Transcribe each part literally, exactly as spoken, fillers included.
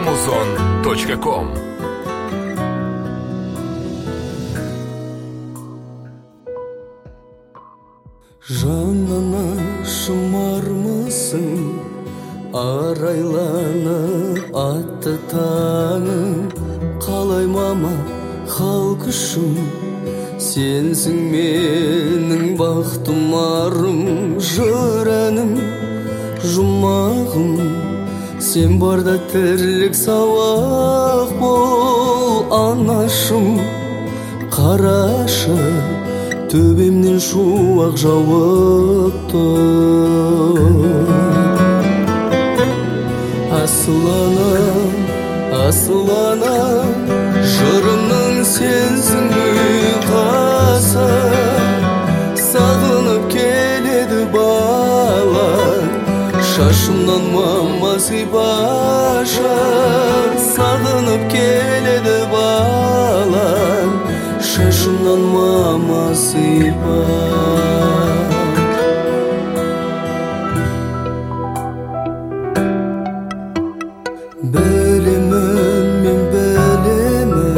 музон точка ком. Жанына шымармысың, арайланып атты таңың. Қалай мама халық үшін, сенсің менің бақтым арым. Жыр әнім, жұмағым, сен барда тірлік сабақ бол. Анашым, қарашы, төбемнен шуақ жауып тұр. Асыланам, асыланам, жырымның сенсің ұйқасы. Сағынып келеді бала, шашымнан мама сипашы. Сағынып келеді бала, шашымнан мама сипа. Білемін, мен білемін,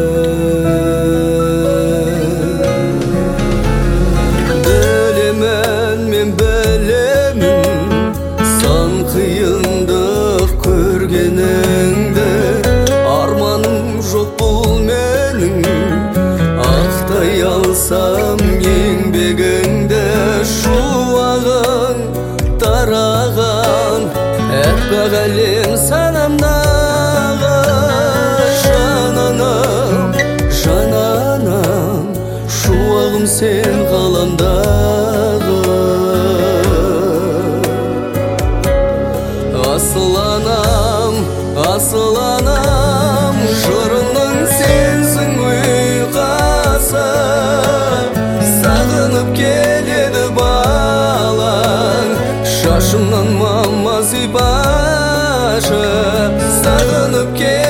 білемін, мен білемін, сан қиындық көргеніңді. Арманым жоқ бұл менің, ақтай алсам еңбегіңді. Шуағың тараған әппақ әлем санамдағы. Жананам, жананам, шуағым сен ғаламдағы. Асыланам, асыланам, жырының сенсің ұйқасы. Сағынып келеді балаң, шашымнан мама сипашы. Сағынып келеді